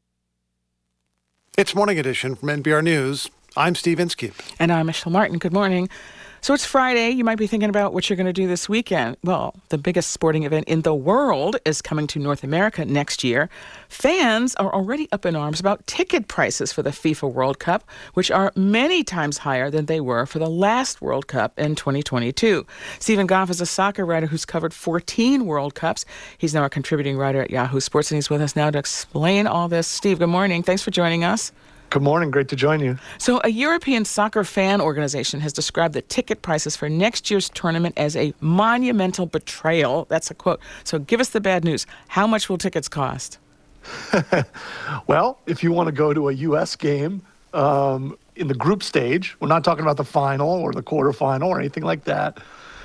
It's Morning Edition from N P R News. I'm Steve Inskeep. And I'm Michelle Martin. Good morning. So it's Friday. You might be thinking about what you're going to do this weekend. Well, the biggest sporting event in the world is coming to North America next year. Fans are already up in arms about ticket prices for the FIFA World Cup, which are many times higher than they were for the last World Cup in twenty twenty-two. Stephen Goff is a soccer writer who's covered fourteen World Cups. He's now a contributing writer at Yahoo Sports, and he's with us now to explain all this. Steve, good morning. Thanks for joining us. Good morning. Great to join you. So a European soccer fan organization has described the ticket prices for next year's tournament as a monumental betrayal. That's a quote. So give us the bad news. How much will tickets cost? Well, if you want to go to a U S game um, in the group stage, we're not talking about the final or the quarterfinal or anything like that,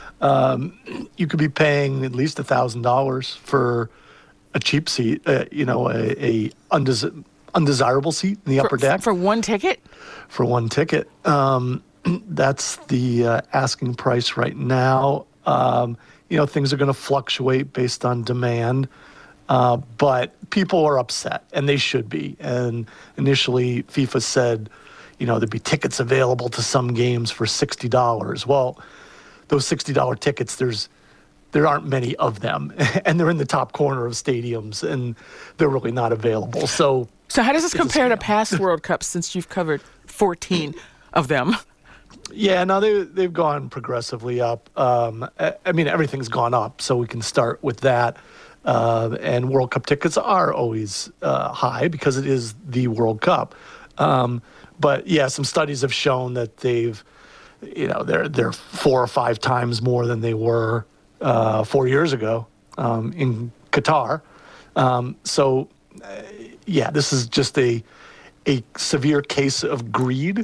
um, you could be paying at least one thousand dollars for a cheap seat, uh, you know, a, a undesirable undesirable seat in the for, upper deck. For one ticket? For one ticket. Um, that's the uh, asking price right now. Um, you know, things are going to fluctuate based on demand, uh, but people are upset, and they should be. And initially, FIFA said, you know, there'd be tickets available to some games for sixty dollars. Well, those sixty dollars tickets, there's there aren't many of them, and they're in the top corner of stadiums, and they're really not available. So, so how does this compare to past World Cups since you've covered fourteen of them? Yeah, no, they, they've gone progressively up. Um, I, I mean, everything's gone up, so we can start with that. Uh, and World Cup tickets are always uh, high because it is the World Cup. Um, but, yeah, some studies have shown that they've, you know, they're, they're four or five times more than they were Uh, four years ago um, in Qatar. Um, so, uh, yeah, this is just a a severe case of greed,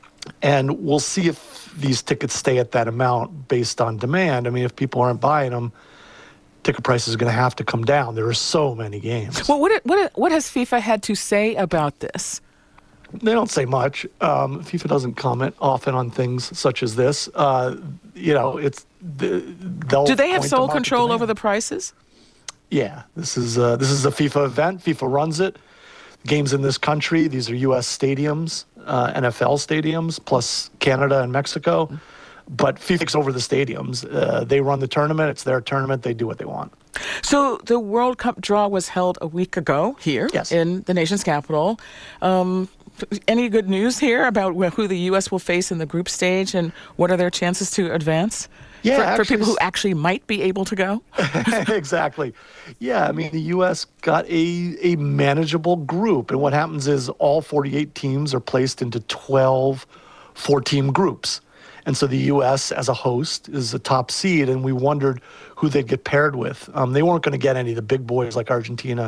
and we'll see if these tickets stay at that amount based on demand. I mean, if people aren't buying them, ticket prices are going to have to come down. There are so many games. Well, what what what has FIFA had to say about this? They don't say much. Um, FIFA doesn't comment often on things such as this. Uh, you know, it's they'll Do they have point to sole market control demand. over the prices? Yeah, this is uh, this is a FIFA event. FIFA runs it. Games in this country. These are U S stadiums, uh, N F L stadiums, plus Canada and Mexico. But FIFA takes over the stadiums. Uh, they run the tournament. It's their tournament. They do what they want. So the World Cup draw was held a week ago here yes. in the nation's capital. Um, any good news here about who the U S will face in the group stage and what are their chances to advance? Yeah, for, actually, for people who actually might be able to go? Exactly. Yeah, I mean, the U S got a, a manageable group. And what happens is all forty-eight teams are placed into twelve four-team groups. And so the U S as a host is a top seed, and we wondered who they'd get paired with. Um, they weren't going to get any of the big boys like Argentina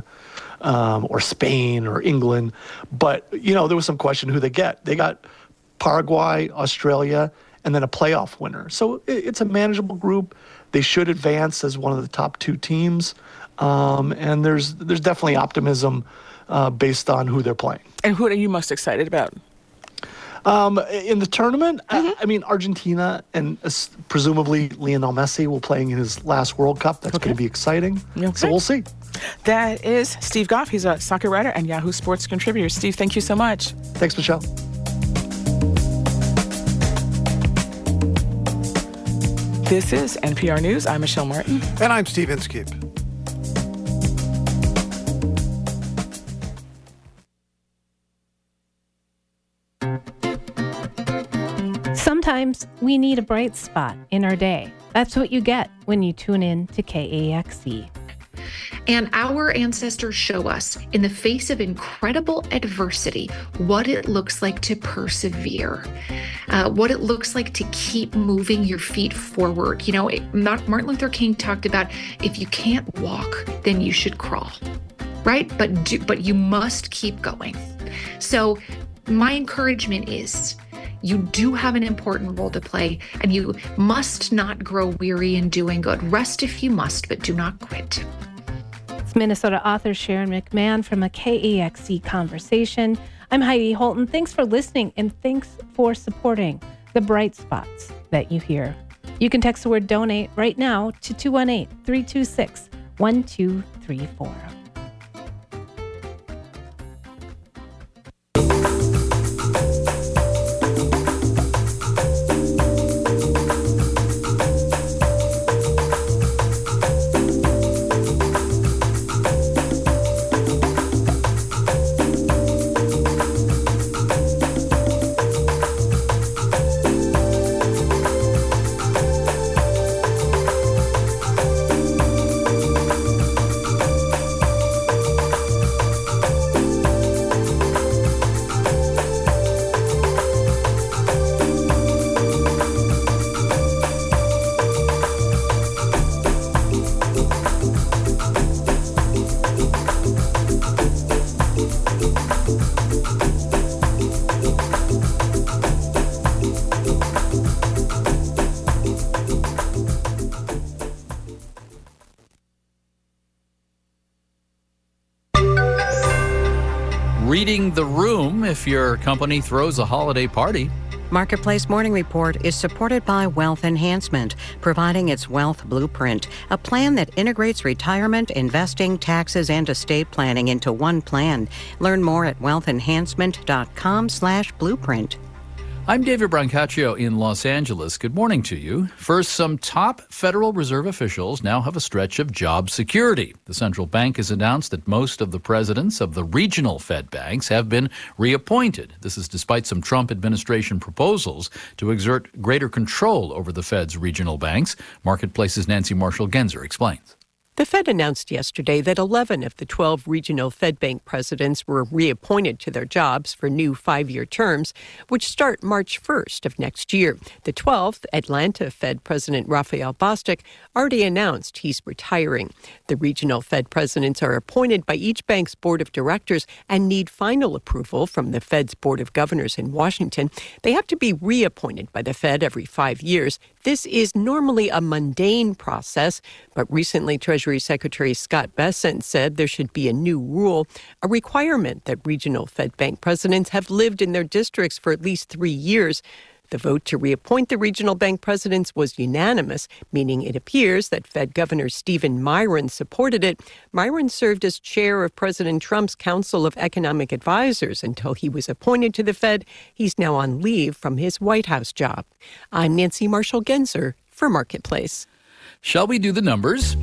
um, or Spain or England. But, you know, there was some question who they get. They got Paraguay, Australia, and then a playoff winner. So it, it's a manageable group. They should advance as one of the top two teams. Um, and there's there's definitely optimism uh, based on who they're playing. And who are you most excited about? Um, in the tournament, mm-hmm. I, I mean, Argentina and uh, presumably Lionel Messi will playing in his last World Cup. That's okay. going to be exciting. Okay. So we'll see. That is Steve Goff. He's a soccer writer and Yahoo Sports contributor. Steve, thank you so much. Thanks, Michelle. This is N P R News. I'm Michelle Martin. And I'm Steve Inskeep. Sometimes we need a bright spot in our day. That's what you get when you tune in to K A X E. And our ancestors show us, in the face of incredible adversity, what it looks like to persevere, uh, what it looks like to keep moving your feet forward. You know, Martin Luther King talked about, if you can't walk, then you should crawl, right? But do, but you must keep going. So my encouragement is, you do have an important role to play, and you must not grow weary in doing good. Rest if you must, but do not quit. It's Minnesota author Sharon McMahon from a K A X E Conversation. I'm Heidi Holton. Thanks for listening, and thanks for supporting the bright spots that you hear. You can text the word donate right now to two one eight, three two six, one two three four. Reading the room if your company throws a holiday party. Marketplace Morning Report is supported by Wealth Enhancement, providing its Wealth Blueprint, a plan that integrates retirement, investing, taxes, and estate planning into one plan. Learn more at wealth enhancement dot com slash blueprint. I'm David Brancaccio in Los Angeles. Good morning to you. First, some top Federal Reserve officials now have a stretch of job security. The central bank has announced that most of the presidents of the regional Fed banks have been reappointed. This is despite some Trump administration proposals to exert greater control over the Fed's regional banks. Marketplace's Nancy Marshall-Genzer explains. The Fed announced yesterday that eleven of the twelve regional Fed bank presidents were reappointed to their jobs for new five-year terms, which start March first of next year. The twelfth, Atlanta Fed President Raphael Bostic, already announced he's retiring. The regional Fed presidents are appointed by each bank's board of directors and need final approval from the Fed's board of governors in Washington. They have to be reappointed by the Fed every five years. This is normally a mundane process, but recently Treasury Secretary Scott Bessent said there should be a new rule, a requirement that regional Fed bank presidents have lived in their districts for at least three years. The vote to reappoint the regional bank presidents was unanimous, meaning it appears that Fed Governor Stephen Miron supported it. Miron served as chair of President Trump's Council of Economic Advisors until he was appointed to the Fed. He's now on leave from his White House job. I'm Nancy Marshall-Genzer for Marketplace. Shall we do the numbers?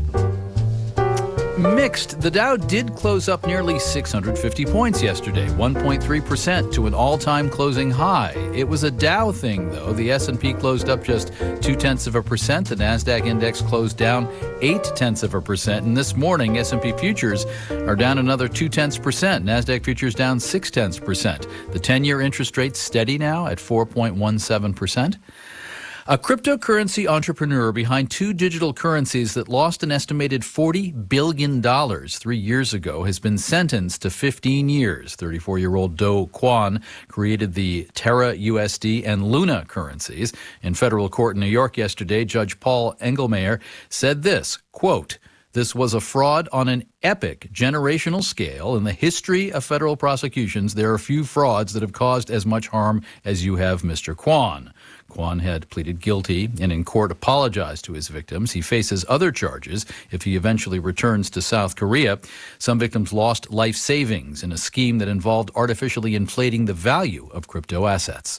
Mixed. The Dow did close up nearly six hundred fifty points yesterday, one point three percent to an all-time closing high. It was a Dow thing, though. The S and P closed up just two-tenths of a percent. The NASDAQ index closed down eight-tenths of a percent. And this morning, S and P futures are down another two-tenths percent. NASDAQ futures down six-tenths percent. The ten-year interest rate steady now at four point one seven percent. A cryptocurrency entrepreneur behind two digital currencies that lost an estimated forty billion dollars three years ago has been sentenced to fifteen years. thirty-four-year-old Do Kwon created the Terra U S D and Luna currencies. In federal court in New York yesterday, Judge Paul Engelmayer said this, quote, "This was a fraud on an epic generational scale. In the history of federal prosecutions, there are few frauds that have caused as much harm as you have, Mister Kwon." Kwon had pleaded guilty and in court apologized to his victims. He faces other charges if he eventually returns to South Korea. Some victims lost life savings in a scheme that involved artificially inflating the value of crypto assets.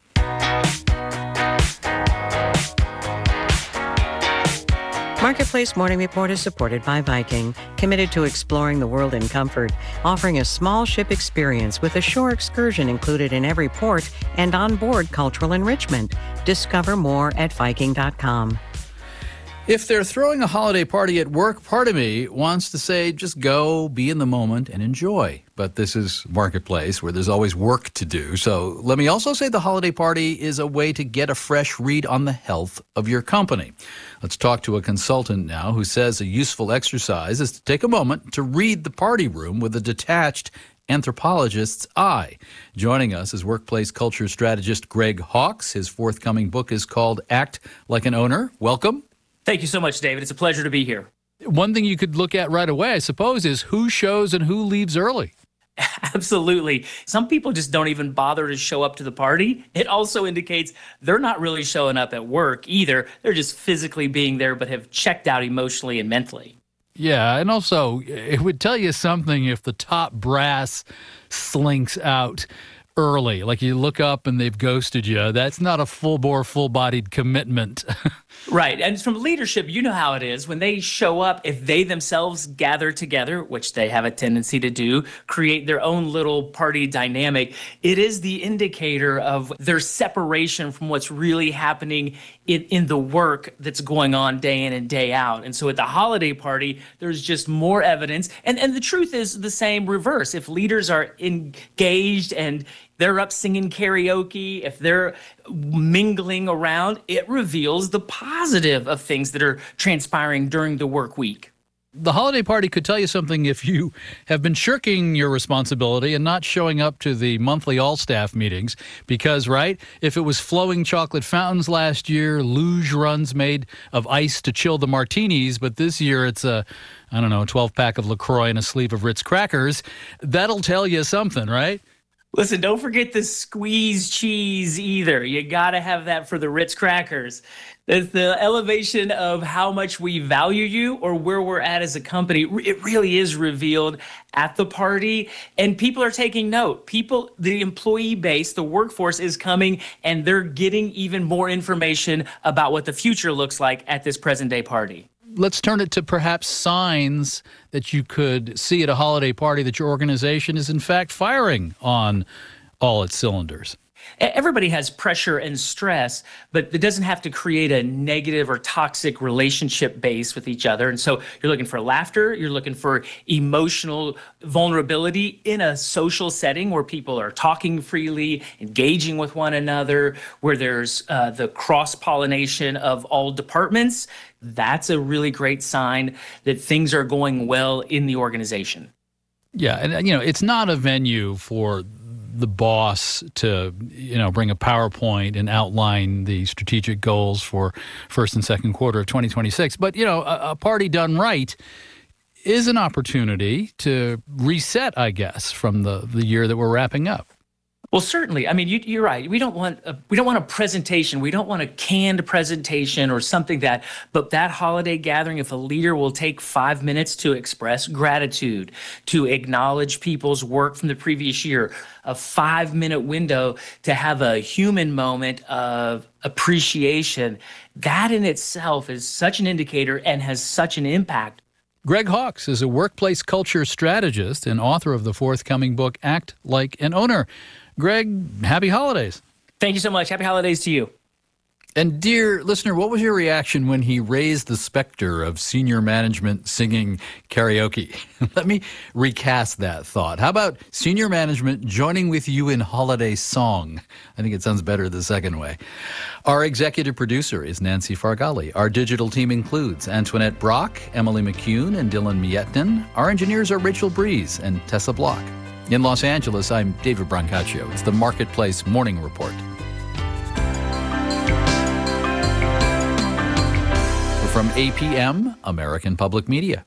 Marketplace Morning Report is supported by Viking, committed to exploring the world in comfort, offering a small ship experience with a shore excursion included in every port and onboard cultural enrichment. Discover more at Viking dot com. If they're throwing a holiday party at work, part of me wants to say just go, be in the moment, and enjoy. But this is Marketplace, where there's always work to do. So let me also say the holiday party is a way to get a fresh read on the health of your company. Let's talk to a consultant now who says a useful exercise is to take a moment to read the party room with a detached anthropologist's eye. Joining us is workplace culture strategist Greg Hawkes. His forthcoming book is called Act Like an Owner. Welcome. Thank you so much, David. It's a pleasure to be here. One thing you could look at right away, I suppose, is who shows and who leaves early. Absolutely. Some people just don't even bother to show up to the party. It also indicates they're not really showing up at work either. They're just physically being there, but have checked out emotionally and mentally. Yeah, and also it would tell you something if the top brass slinks out early. Like you look up and they've ghosted you. That's not a full-bore, full-bodied commitment. Right. And from leadership, you know how it is. When they show up, if they themselves gather together, which they have a tendency to do, create their own little party dynamic, it is the indicator of their separation from what's really happening in, in the work that's going on day in and day out. And so at the holiday party, there's just more evidence. And, and the truth is the same reverse. If leaders are engaged and they're up singing karaoke, if they're mingling around, it reveals the positive of things that are transpiring during the work week. The holiday party could tell you something if you have been shirking your responsibility and not showing up to the monthly all-staff meetings because, right, if it was flowing chocolate fountains last year, luge runs made of ice to chill the martinis, but this year it's a, I don't know, a twelve-pack of LaCroix and a sleeve of Ritz crackers, that'll tell you something, right? Listen, don't forget the squeeze cheese either. You got to have that for the Ritz crackers. It's the elevation of how much we value you or where we're at as a company. It really is revealed at the party, and people are taking note. People, the employee base, the workforce is coming, and they're getting even more information about what the future looks like at this present day party. Let's turn it to perhaps signs that you could see at a holiday party that your organization is in fact firing on all its cylinders. Everybody has pressure and stress, but it doesn't have to create a negative or toxic relationship base with each other. And so you're looking for laughter, you're looking for emotional vulnerability in a social setting where people are talking freely, engaging with one another, where there's uh, the cross-pollination of all departments. That's a really great sign that things are going well in the organization. Yeah, and you know, it's not a venue for the boss to, you know, bring a PowerPoint and outline the strategic goals for first and second quarter of twenty twenty-six. But, you know, a, a party done right is an opportunity to reset, I guess, from the, the year that we're wrapping up. Well, certainly. I mean, you, you're right. We don't want a, we don't want a presentation. We don't want a canned presentation or something that, but that holiday gathering, if a leader will take five minutes to express gratitude, to acknowledge people's work from the previous year, a five minute window to have a human moment of appreciation, that in itself is such an indicator and has such an impact. Greg Hawkes is a workplace culture strategist and author of the forthcoming book, Act Like an Owner. Greg, happy holidays. Thank you so much. Happy holidays to you. And dear listener, what was your reaction when he raised the specter of senior management singing karaoke? Let me recast that thought. How about senior management joining with you in holiday song? I think it sounds better the second way. Our executive producer is Nancy Fargali. Our digital team includes Antoinette Brock, Emily McCune, and Dylan Mietnin. Our engineers are Rachel Breeze and Tessa Block. In Los Angeles, I'm David Brancaccio. It's the Marketplace Morning Report. From A P M, American Public Media.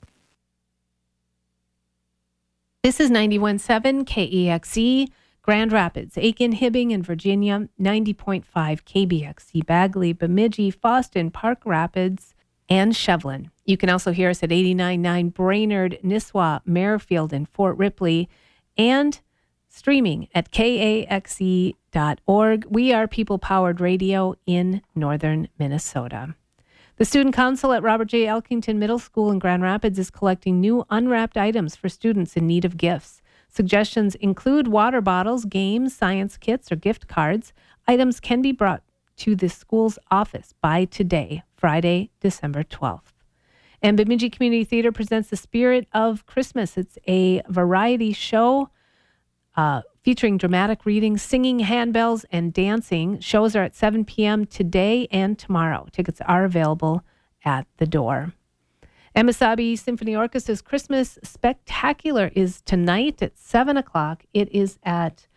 This is ninety-one point seven K E X E, Grand Rapids, Aiken, Hibbing, and Virginia, ninety point five K B X E, Bagley, Bemidji, Foston, Park Rapids, and Shevlin. You can also hear us at eighty-nine point nine Brainerd, Nisswa, Merrifield, and Fort Ripley, and streaming at K A X E dot org. We are people-powered radio in northern Minnesota. The Student Council at Robert J. Elkington Middle School in Grand Rapids is collecting new unwrapped items for students in need of gifts. Suggestions include water bottles, games, science kits, or gift cards. Items can be brought to the school's office by today, Friday, December twelfth. And Bemidji Community Theater presents The Spirit of Christmas. It's a variety show uh, featuring dramatic readings, singing, handbells, and dancing. Shows are at seven p.m. today and tomorrow. Tickets are available at the door. Emisabi Symphony Orchestra's Christmas Spectacular is tonight at seven o'clock. It is at